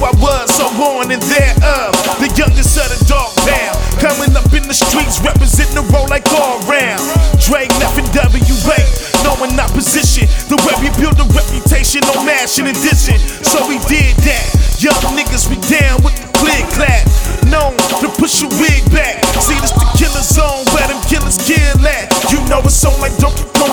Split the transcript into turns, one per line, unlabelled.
I was, so on and thereof. The youngest of the dog pound, coming up in the streets, representing the role like all round. Dre, F and WA, knowing opposition. The way we build a reputation, no mashing and dissing.